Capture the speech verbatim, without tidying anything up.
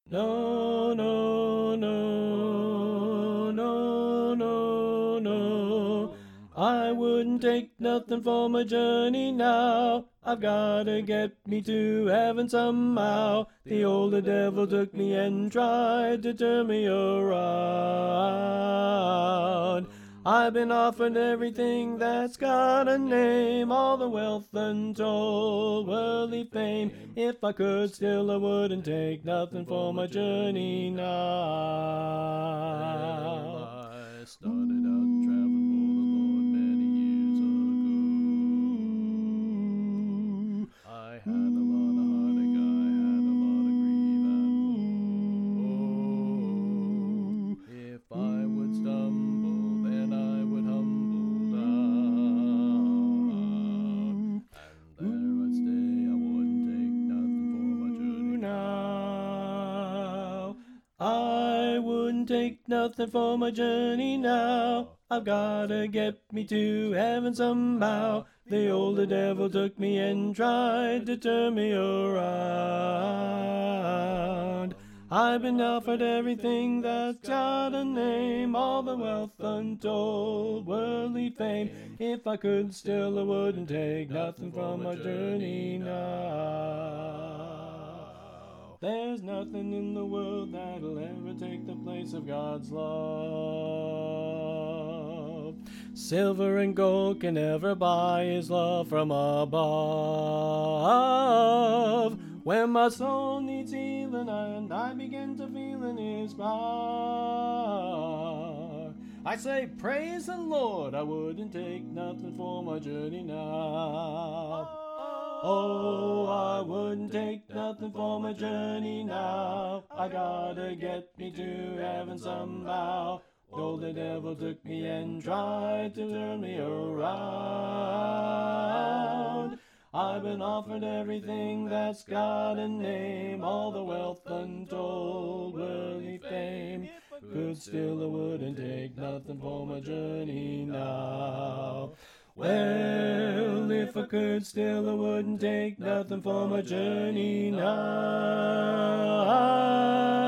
No, no, no, no, no, no. I wouldn't take nothing for my journey now. I've gotta get me to heaven somehow. The older devil took me and tried to turn me around. I've been offered everything that's got a name, all the wealth untold, worldly fame. If I could still, I wouldn't take nothing for my journey now. I started out traveling for the Lord many years ago. I had a lot of heartache, I had a lot of grief and woe. If I would stumble, then I would humble down, and there I'd stay. I wouldn't take nothing for my journey now. I wouldn't take nothing for my journey now. I've gotta get me to heaven somehow. The older devil took me and tried to turn me around. I've been offered everything that's got a name, all the wealth untold, worldly fame. If I could still, I wouldn't take nothing from my journey now. There's nothing in the world that'll ever take the place of God's love. Silver and gold can never buy His love from above. When my soul needs healing and I begin to feel in His power, I say, praise the Lord, I wouldn't take nothing for my journey now. Oh, I wouldn't take nothing for my journey now. I gotta get me to heaven somehow. Though the devil took me and tried to turn me around, I've been offered everything that's got a name, all the wealth untold, worldly fame. Could still, I wouldn't take nothing for my journey now. Well, if I could still, I wouldn't take nothing for my journey now.